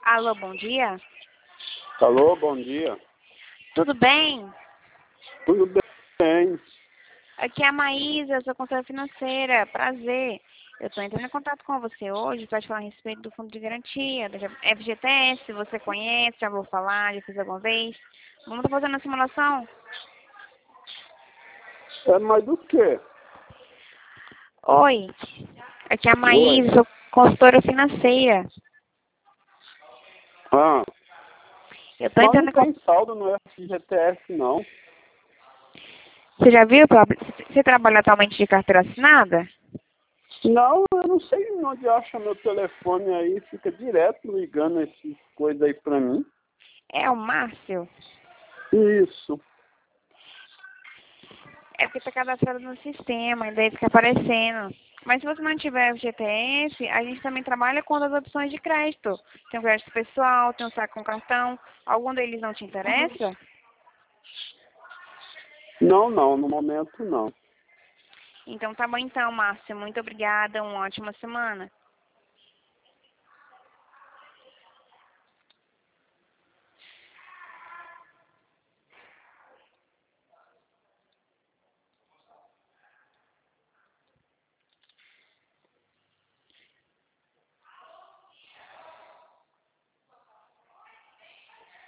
Alô, bom dia. Alô, bom dia. Tudo bem? Tudo bem? Aqui é a Maísa, eu sou consultora financeira. Prazer. Eu estou entrando em contato com você hoje para te falar a respeito do Fundo de Garantia, da FGTS. Você conhece, já vou falar, já fiz alguma vez. Vamos estar fazendo a simulação? É mais do que? Oi, aqui é a Oi. Maísa, sou consultora financeira. Ah, Eu estou mas entrando não em contato. tem saldo no FGTS, não. Você já viu? Você trabalha atualmente de carteira assinada? Não, eu não sei onde acha meu telefone aí. Fica direto ligando essas coisas aí pra mim. É o Márcio? Isso. É porque está cadastrado no sistema, e daí fica aparecendo. Mas se você não tiver o GTS, a gente também trabalha com outras opções de crédito. Tem o crédito pessoal, tem o saque com cartão. Algum deles não te interessa? Não, no momento não. Então tá bom então, Márcia. Muito obrigada. Uma ótima semana.